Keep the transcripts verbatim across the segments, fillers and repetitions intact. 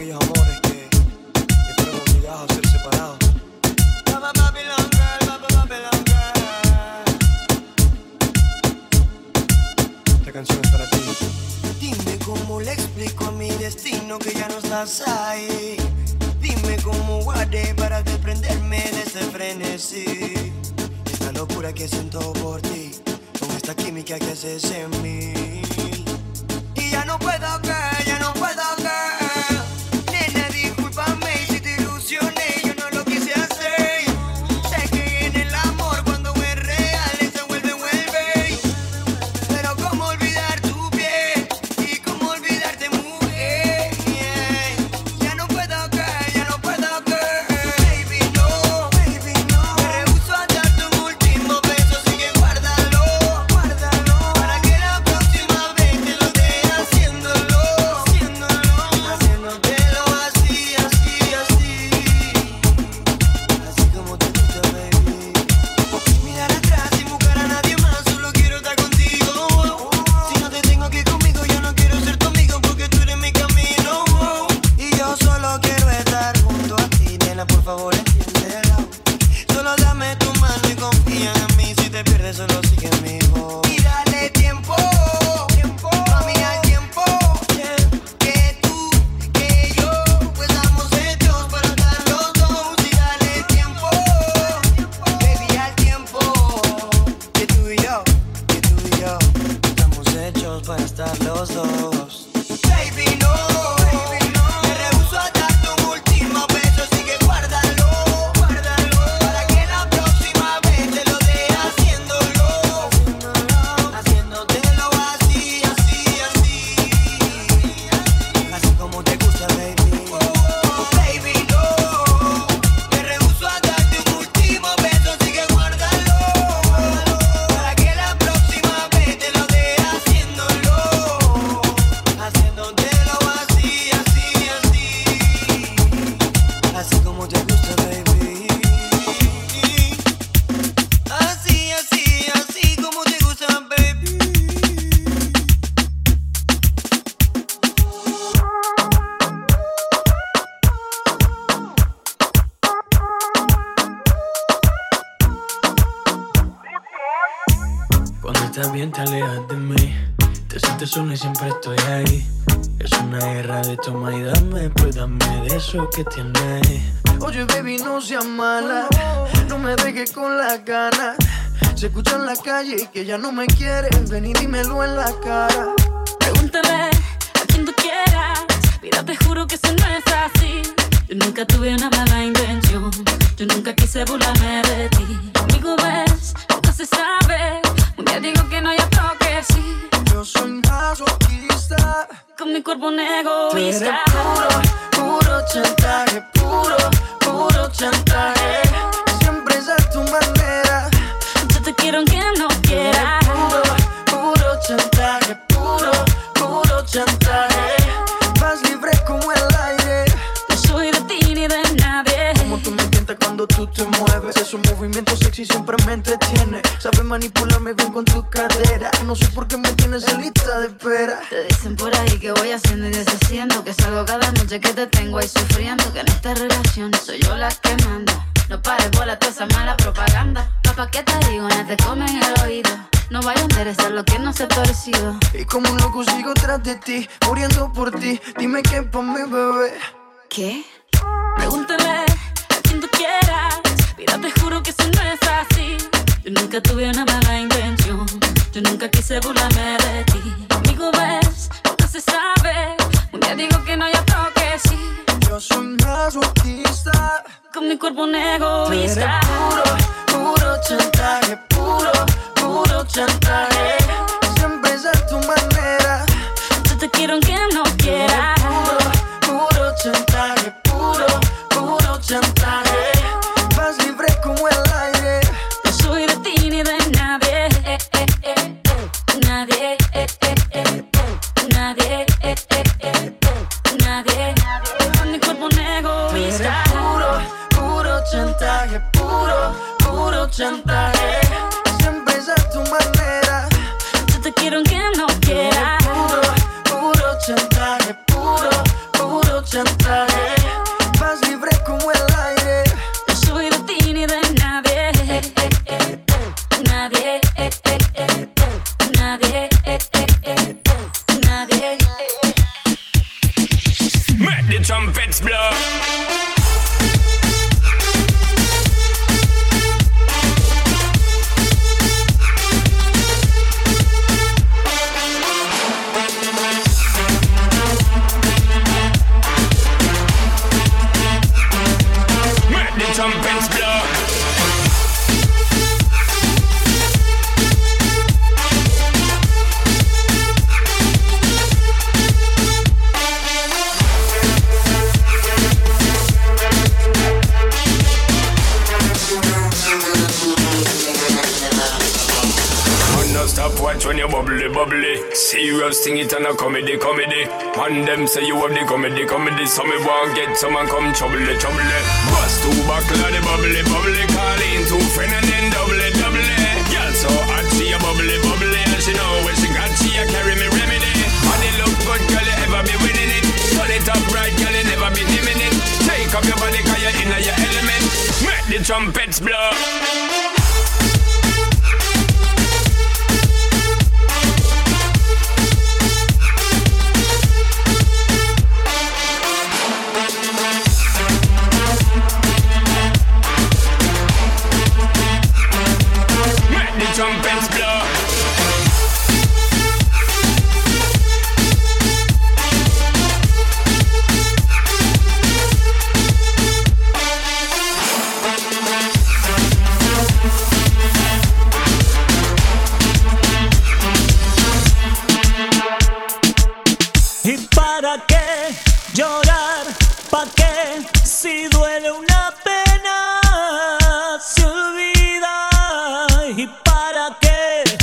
aquellos amores que, que fueron obligados a ser separados. Esta canción es para ti. Dime cómo le explico a mi destino que ya no estás ahí. Dime cómo guardé para desprenderme de ese frenesí. Esta locura que siento por ti, con esta química que haces en mí. Y ya no puedo que, ya no puedo que. Nena, discúlpame si te ilusioné, yo no lo quise hacer. Sé que en el amor cuando es real se vuelve, vuelve. Pero cómo olvidar tu piel y cómo olvidarte, mujer. Ya no puedo que, ya no puedo que. Baby, no, baby, no. Me rehuso a darte un último beso, así que guárdalo, guárdalo. Para que la próxima vez te lo dé haciéndolo, haciéndolo, haciéndotelo así, así, así. Así como te gusta, baby. Mirar atrás sin buscar a nadie más, solo quiero estar contigo. Si no te tengo aquí conmigo, yo no quiero ser tu amigo porque tú eres mi camino. Y yo solo quiero estar junto a ti, nena, por favor entiéndelo. Solo dame tu mano y confía en mí, si te pierdes solo sigue mi voz. Y dale tiempo, tiempo, mami, al tiempo. Que tú, que yo, pues estamos hechos para estar los dos. Y dale tiempo, baby, al tiempo. Que tú y yo, que tú y yo, estamos hechos para estar los dos. Baby, no, baby, no. Me rehuso a darte un último beso, así que guárdalo, guárdalo. Para que la próxima vez te lo dé haciéndolo, haciéndotelo así, así, así. Así como te gusta, baby. Baby, no. Me rehuso a darte un último beso, así que guárdalo. Para que la próxima vez te lo dé haciéndolo, haciéndotelo así, así, así. Así como te gusta, baby. Así, así, así como te gusta, baby. Cuando estás bien te alejas de mí, te sientes sola y siempre estoy ahí. Es una guerra de toma y dame, pues dame de eso que tienes. Oye baby, no seas mala, no me dejes con las ganas. Se escucha en la calle que ya no me quieres, ven y dímelo en la cara. Pregúntale a quien tú quieras, mira, te juro que eso no es así. Yo nunca tuve una mala intención, yo nunca quise burlarme de ti. Conmigo ves, nunca se sabe, un día digo que no, y otro que sí. Yo soy masoquista, Con mi cuerpo un tú eres egoísta. puro, puro chantaje, puro, puro chantaje. Siempre es a tu manera. Yo te quiero aunque no quieras. Puro, puro chantaje, puro, puro chantaje. Vas libre como el aire. No soy de ti ni de nadie. Como tú me tientas cuando tú te mueves. Es un movimiento sexy, siempre me entretiene. Sabes manipularme bien con tu cadera. No sé por qué me tienes en lista de espera. Te dicen por ahí que voy haciendo y deshaciendo, que salgo cada noche que te tengo ahí sufriendo, que en esta relación soy yo la que manda. No pares bola toda esa mala propaganda. Papá, ¿qué te digo? No te comen el oído. No vaya a interesar lo que no se ha torcido. Y como un loco sigo tras de ti, muriendo por ti. Dime qué pa' mi bebé. ¿Qué? Pregúntale a quien tú quieras, mira, te juro que eso no es así. Yo nunca tuve una mala intención, yo nunca quise burlarme de ti. Conmigo ves, nunca se sabe, un día digo que no, y otro que sí. Yo soy masoquista, Con mi cuerpo un tú eres egoísta. puro, puro chantaje, puro, puro chantaje. Siempre es a tu manera. Yo te quiero aunque no quieras. Puro, puro chantaje, puro, puro chantaje. Vas libre como el aire. No soy de ti ni de nadie. Eh, eh, eh, eh. Nadie. Eh, eh, eh, eh. Nadie. Eh, eh, eh. Nadie. Con mi cuerpo un egoísta. Puro, puro chantaje, puro, puro chantaje. Siempre es a tu manera. Yo te quiero aunque no quieras. Puro, puro chantaje, puro, puro chantaje. stop watch when you bubbly, bubbly. Serious thing it and a comedy, comedy. Man them say you have the comedy, comedy. So me want get someone come trouble, trouble. Bust two buckle of the bubbly, bubbly. Call in two friend and then double, double. Girl so hot she a bubbly, bubbly. And she know when she got she a carry me remedy. Body look good, girl you ever be winning it. Turn it up right, girl you never be dimming it. Take up your body cause you're in your element. Make the trumpets blow. Trumpets blow. ¿Y para qué llorar? ¿Pa' qué? Si duele una pena se olvida. ¿Y para qué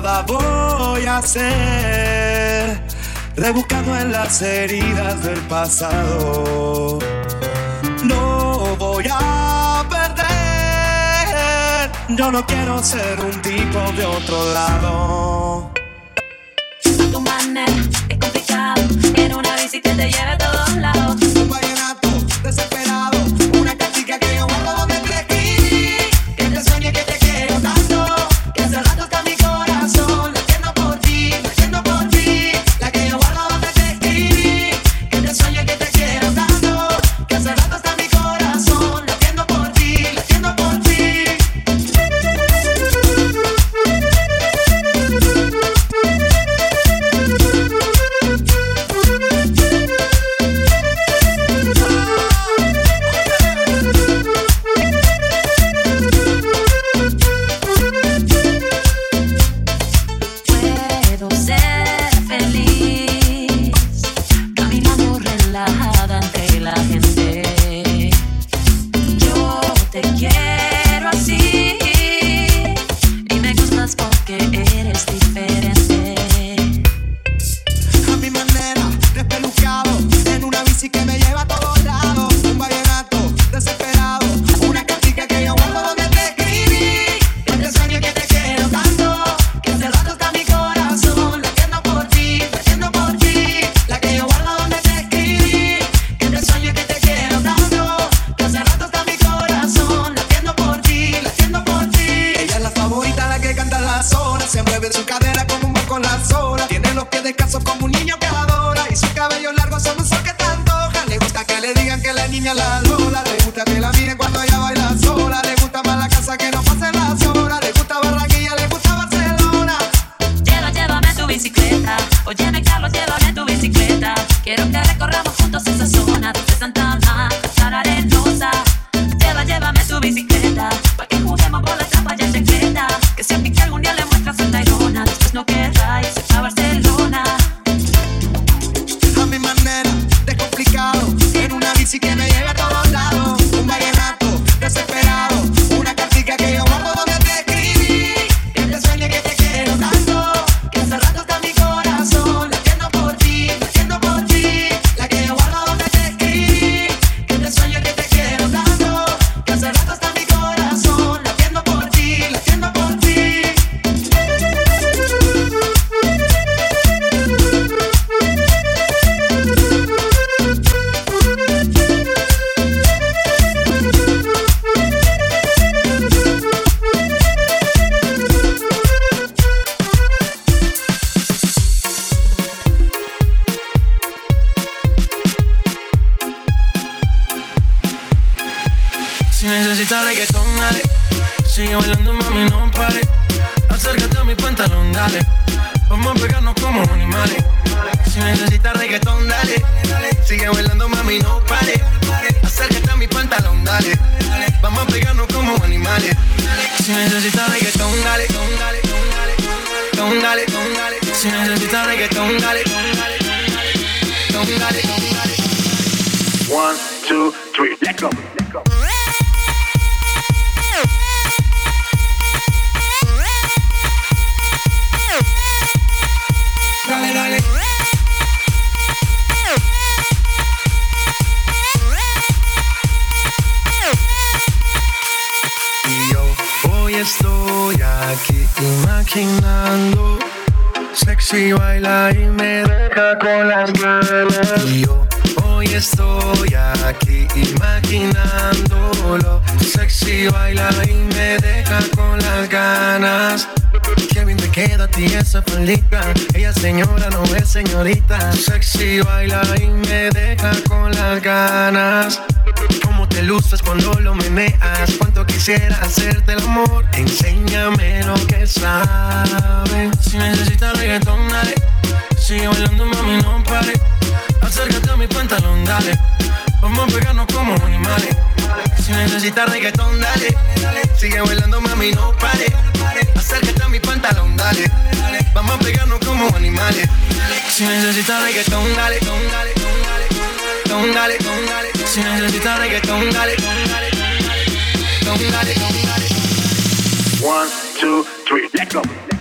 nada voy a hacer, rebuscando en las heridas del pasado. No voy a perder, yo no quiero ser un tipo de otro lado. A tu manera es complicado, quiero una bici que te lleve a todos lados. Un vallenato desesperado, una cantica que yo guardo donde te escribí. Que te sueñe que te quiero tanto, que hace rato está mi corazón latiendo por ti, latiendo por ti. La que yo guardo donde te escribí. Que te sueñe que te quiero tanto, que hace rato está mi corazón latiendo por ti, latiendo por ti. Puedo ser feliz caminando relajada entre la gente. Yo te quiero así y me gustas porque eres diferente. A mi manera, despelucado, en una bici que me lleva a todos lados. Un vallenato desesperado, una cantica que yo guardo donde te escribí. Que te sueño que te quiero tanto, que hace rato está mi corazón latiendo por ti, latiendo por ti. La que yo guardo donde te escribí. Que te sueño que te quiero tanto, que hace rato está mi corazón latiendo por ti, latiendo por ti. Ella es la favorita, la que canta en la zona. Se mueve en su cadera como un con las olas. Tiene los pies descalzos como un niño que adora. Y sus cabellos largos son un sol que te antoja. Le gusta que le digan que la niña la lola. Le gusta que la miren cuando ella baila sola. Le gusta más la casa que no pasen las horas. Le gusta Barranquilla, le gusta Barcelona. Lleva, llévame en tu bicicleta. Óyeme, Carlos, llévame en tu bicicleta. Quiero que recorramos juntos esa zona desde Santa Ana hasta la Arenosa. Lleva, llévame en tu bicicleta pa' que juguemos por la trampa ya secreta. Que si a mí que algún día le muestras en Tayrona, después no querrá irse a Barcelona. A mi manera, descomplicado, en una bici que me lleve a todos lados. Un vallenato desesperado, una cantica que yo guardo donde te escribí. Que te sueñe que te quiero tanto, que hace rato está mi corazón latiendo por ti, latiendo por ti. La que yo guardo donde te escribí. Que te sueñe que te quiero tanto, que hace rato está mi corazón latiendo por ti, latiendo por ti. Si necesitas reggaetón, dale. Sigue bailando, mami, no pare. Acércate a mi pantalón, dale. Vamos a pegarnos como animales. Si necesitas reggaetón, dale. Sigue bailando, mami, no pare. Acércate a mi pantalón, dale. Vamos a pegarnos como animales. Si necesitas reggaetón, dale. Dale, dale, dale. Si necesitas reggaetón, dale. Dale, dale. One, two, three, let's go. Dale, dale. Y yo hoy estoy aquí imaginando sexy baila y me deja con las ganas. Y yo hoy estoy aquí imaginándolo. Sexy baila y me deja con las ganas. Qué bien te queda a ti esa faldita. Ella señora, no es señorita. Sexy baila y me deja con las ganas. Cómo te luces cuando lo meneas. Cuánto quisiera hacerte el amor. Enséñame lo que sabes. Si necesitas reggaetón, dale. Sigue bailando, mami, no pare. Acércate a mi pantalón, dale. Vamos a pegarnos como animales. Si necesitas reggaetón, dale. Sigue bailando, mami, no pare. Acércate a mi pantalón, dale. Vamos a pegarnos como animales. Si necesitas reggaetón, dale. Dale, dale, dale. Si necesitas reggaetón, dale. Dale, dale. One, two, three, let's go.